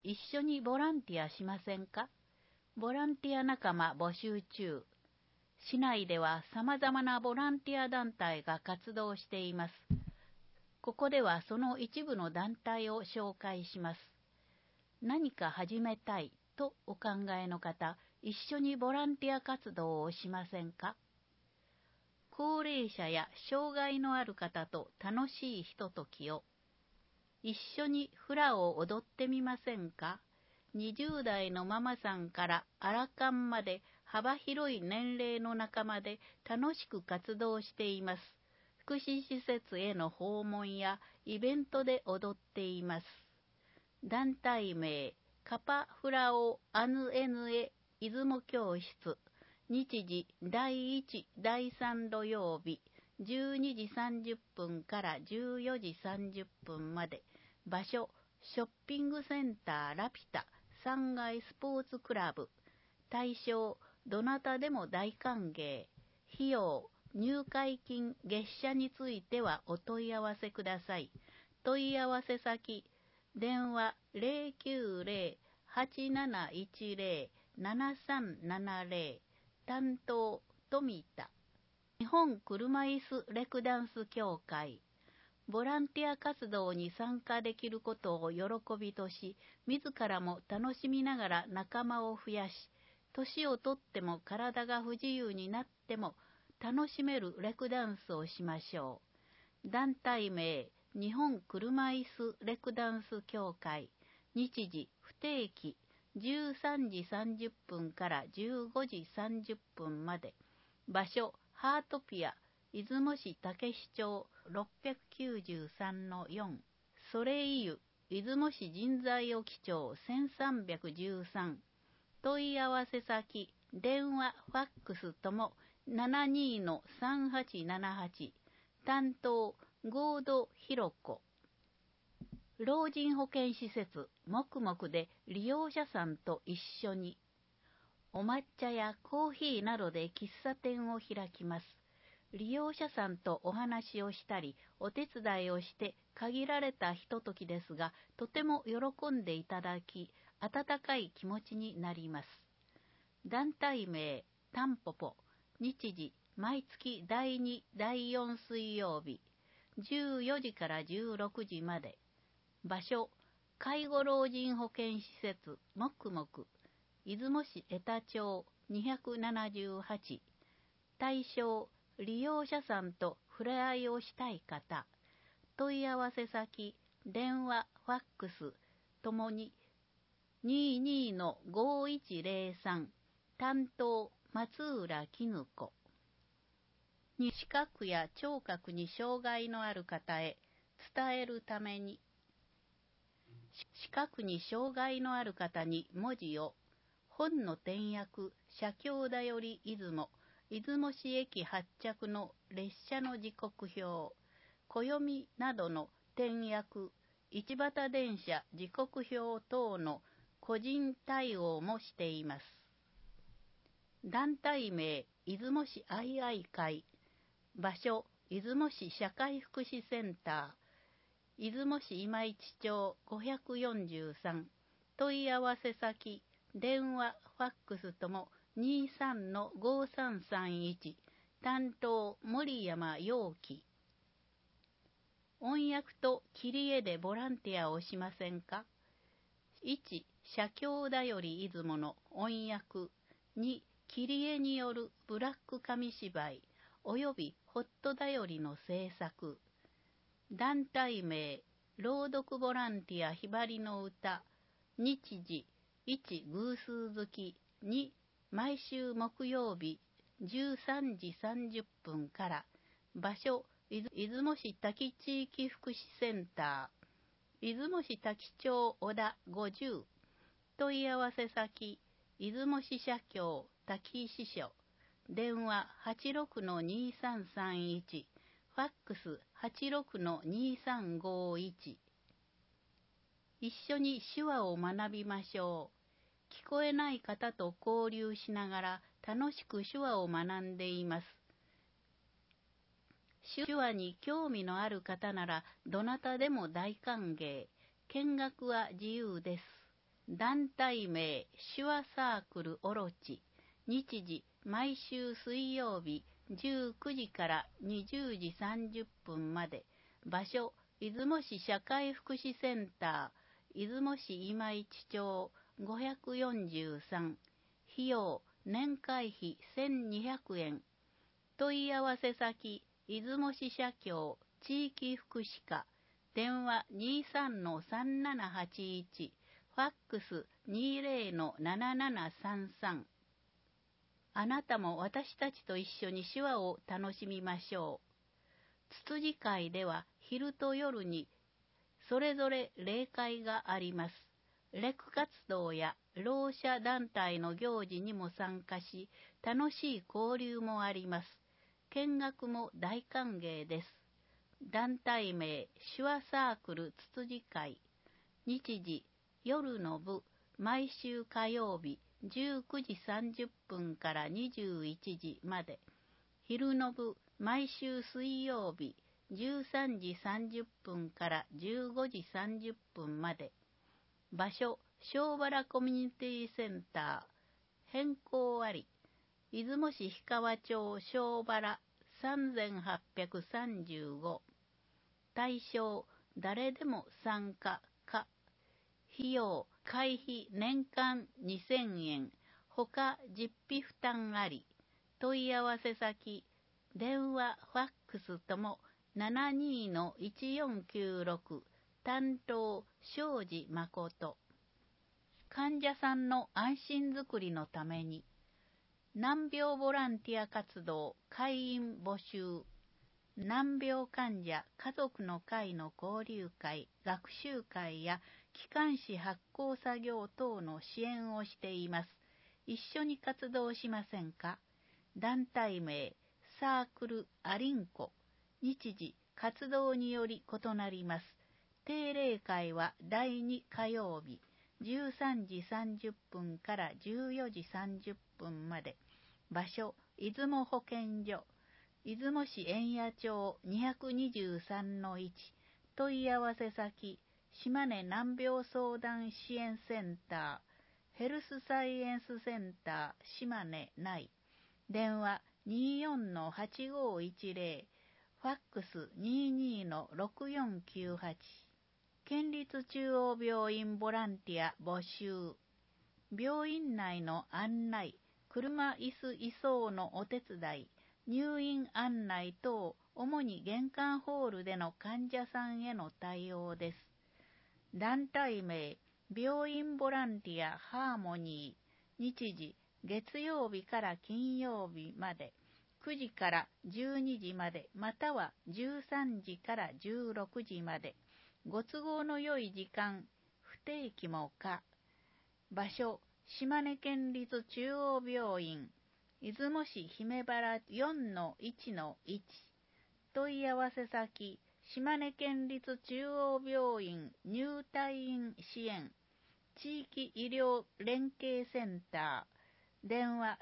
一緒にボランティアしませんか？ボランティア仲間募集中。市内では様々なボランティア団体が活動しています。ここではその一部の団体を紹介します。何か始めたいとお考えの方、一緒にボランティア活動をしませんか？高齢者や障害のある方と楽しいひとときを。一緒にフラを踊ってみませんか？20代のママさんからアラカンまで幅広い年齢の仲間で楽しく活動しています。福祉施設への訪問やイベントで踊っています。団体名、カパフラオアヌエヌエ出雲教室。日時第1、第3土曜日、12時30分から14時30分まで。場所、ショッピングセンターラピュタ3階スポーツクラブ。対象、どなたでも大歓迎。費用、入会金、月謝についてはお問い合わせください。問い合わせ先、電話090-8710-7370。担当、富田。日本車椅子レクダンス協会。ボランティア活動に参加できることを喜びとし、自らも楽しみながら仲間を増やし、年をとっても体が不自由になっても楽しめるレクダンスをしましょう。団体名、日本車椅子レクダンス協会。日時、不定期、13時30分から15時30分まで。場所、ハートピア、出雲市竹市町 693-4。ソレイユ、出雲市神西沖町1313。問い合わせ先、電話、ファックスとも72-3878。担当、合同ひろ子。老人保健施設、もくもくで利用者さんと一緒に。お抹茶やコーヒーなどで喫茶店を開きます。利用者さんとお話をしたり、お手伝いをして限られたひとときですが、とても喜んでいただき、温かい気持ちになります。団体名、タンポポ。日時、毎月第2、第4水曜日、14時から16時まで。場所、介護老人保健施設、もくもく。出雲市江田町278。対象、利用者さんと触れ合いをしたい方。問い合わせ先、電話、ファックスともに22-5103。担当、松浦絹子。視覚や聴覚に障害のある方へ伝えるために、視覚に障害のある方に文字を、本の転訳、写経だより出雲、出雲市駅発着の列車の時刻表、暦などの転訳、一畑電車時刻表等の個人対応もしています。団体名、出雲市愛愛会。場所、出雲市社会福祉センター。出雲市今市町543。問い合わせ先、電話、ファックスとも23-5331。担当、森山陽気。音訳と切り絵でボランティアをしませんか？ 1. 写経だより出雲の音訳。2. 切り絵によるブラック紙芝居およびホットだよりの制作。団体名、朗読ボランティアひばりの歌。日時、1. 偶数月。2. 毎週木曜日13時30分から。場所、出雲市滝地域福祉センター。出雲市滝町小田50。問い合わせ先、出雲市社協滝支所。電話 86-2331。ファックス 86-2351。一緒に手話を学びましょう。聞こえない方と交流しながら楽しく手話を学んでいます。手話に興味のある方ならどなたでも大歓迎。見学は自由です。 団体名手話サークルオロチ。日時毎週水曜日19時から20時30分まで。場所出雲市社会福祉センター、出雲市今市町543。費用年会費1200円。問い合わせ先出雲市社協地域福祉課。電話 23-3781。ファックス 20-7733。あなたも私たちと一緒に手話を楽しみましょう。つつじ会では昼と夜にそれぞれ例会があります。レク活動やろう者団体の行事にも参加し、楽しい交流もあります。見学も大歓迎です。団体名手話サークルつつじ会。日時夜の部毎週火曜日19時30分から21時まで。昼の部毎週水曜日13時30分から15時30分まで。場所庄原コミュニティセンター。変更あり。出雲市氷川町庄原3835。対象誰でも参加か。費用会費年間2000円。他実費負担あり。問い合わせ先電話ファックスとも 72-1496。担当庄司誠。患者さんの安心づくりのために難病ボランティア活動会員募集。難病患者家族の会の交流会、学習会や機関誌発行作業等の支援をしています。一緒に活動しませんか？団体名サークルアリンコ。日時活動により異なります。定例会は第2火曜日13時30分から14時30分まで。場所出雲保健所。出雲市円谷町223-1。問い合わせ先島根難病相談支援センター。ヘルスサイエンスセンター島根内。電話 24-8510。ファックス 22-6498。県立中央病院ボランティア募集。病院内の案内、車椅子移送のお手伝い、入院案内等、主に玄関ホールでの患者さんへの対応です。団体名、病院ボランティアハーモニー。日時、月曜日から金曜日まで、9時から12時まで、または13時から16時まで。ご都合の良い時間、不定期も可。場所、島根県立中央病院。出雲市姫原 4-1-1。問い合わせ先、島根県立中央病院入退院支援地域医療連携センター。電話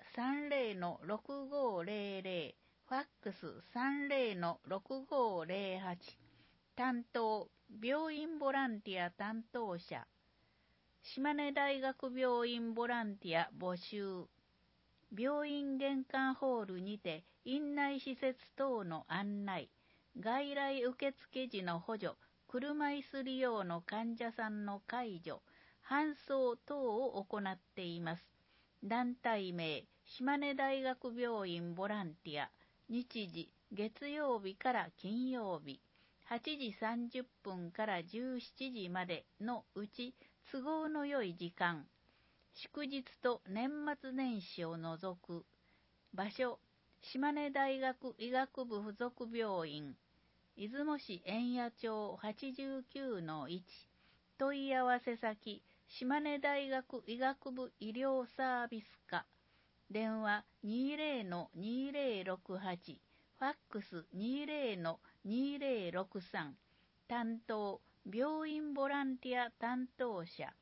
30-6500。ファックス 30-6508。担当、病院ボランティア担当者。島根大学病院ボランティア募集。病院玄関ホールにて院内施設等の案内、外来受付時の補助、車椅子利用の患者さんの介助、搬送等を行っています。団体名、島根大学病院ボランティア。日時、月曜日から金曜日、8時30分から17時までのうち都合の良い時間。祝日と年末年始を除く。場所、島根大学医学部附属病院。出雲市円谷町 89-1。問い合わせ先、島根大学医学部医療サービス課。電話 20-2068。ファックス 20-2063。担当、病院ボランティア担当者。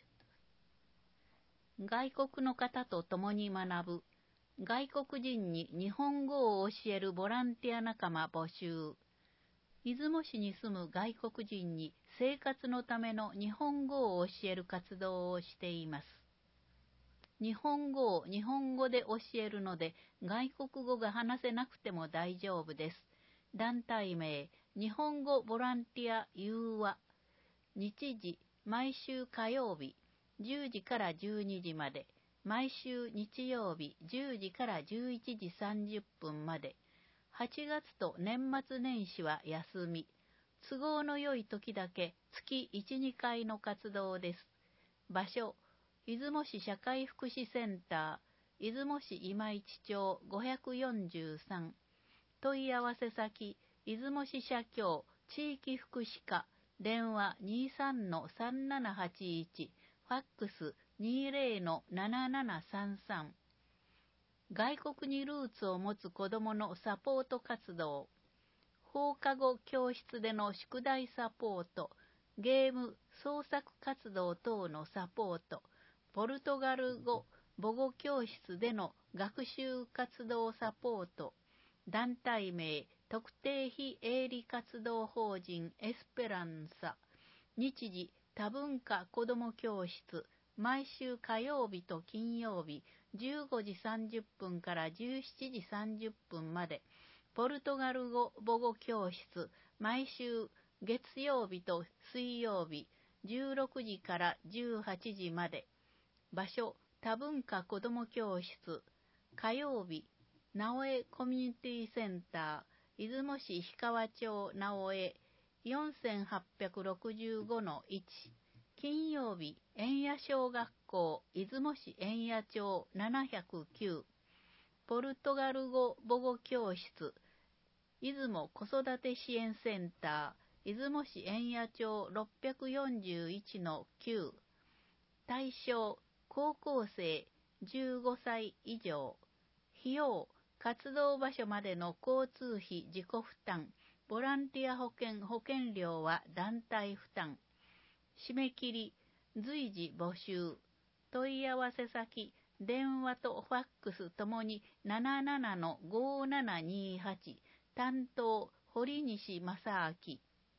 外国の方と共に学ぶ。外国人に日本語を教えるボランティア仲間募集。 出雲市に住む外国人に生活のための日本語を教える活動をしています。日本語を日本語で教えるので、外国語が話せなくても大丈夫です。団体名、日本語ボランティア融和。日時、毎週火曜日、10時から12時まで。毎週日曜日、10時から11時30分まで。8月と年末年始は休み。都合の良い時だけ月1、2回の活動です。場所、出雲市社会福祉センター、出雲市今市町543。問い合わせ先、出雲市社協地域福祉課、電話 23-3781、ファックス 20-7733。外国にルーツを持つ子どものサポート活動、放課後教室での宿題サポート、ゲーム創作活動等のサポート、ポルトガル語母語教室での学習活動サポート、団体名特定非営利活動法人エスペランサ、日時多文化子ども教室、毎週火曜日と金曜日15時30分から17時30分まで、ポルトガル語母語教室、毎週月曜日と水曜日16時から18時まで。場所、多文化子ども教室。火曜日、直江コミュニティセンター、出雲市氷川町直江 4865-1。金曜日、円谷小学校、出雲市円谷町709。ポルトガル語母語教室、出雲子育て支援センター、出雲市円谷町641-9。対象、高校生15歳以上。費用、活動場所までの交通費自己負担、ボランティア保険料は団体負担。締め切り、随時募集。問い合わせ先、電話とファックスともに 77-5728。担当、堀西正明。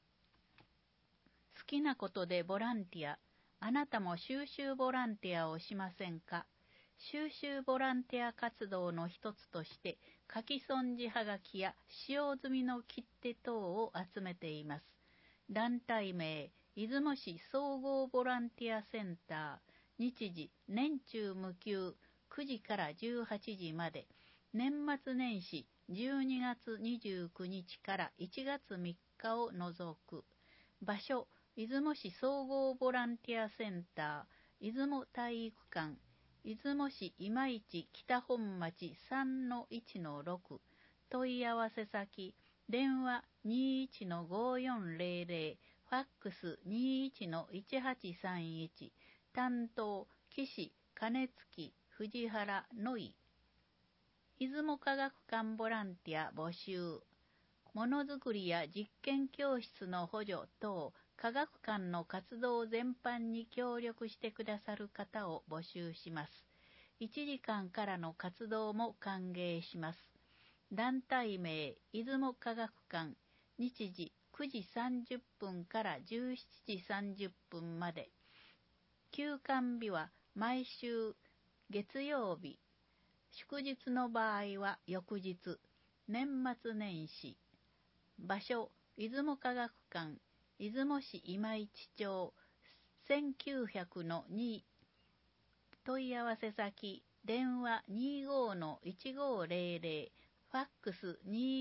好きなことでボランティア。あなたも収集ボランティアをしませんか？収集ボランティア活動の一つとして、書き損じはがきや使用済みの切手等を集めています。団体名、出雲市総合ボランティアセンター。日時、年中無休、9時から18時まで。年末年始、12月29日から1月3日を除く。場所、出雲市総合ボランティアセンター、出雲体育館、出雲市今市北本町 3-1-6。問い合わせ先、電話 21-5400、ファックス 21-1831。担当、岸金月藤原のい。出雲科学館ボランティア募集。ものづくりや実験教室の補助等、科学館の活動全般に協力してくださる方を募集します。1時間からの活動も歓迎します。団体名、出雲科学館。日時、9時30分から17時30分まで。休館日は毎週月曜日。祝日の場合は翌日。年末年始。場所、出雲科学館、出雲市今市町1900-2。問い合わせ先、電話 25-1500、ファックス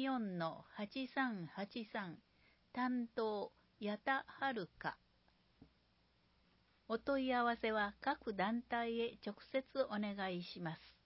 24-8383。担当、矢田遥。お問い合わせは各団体へ直接お願いします。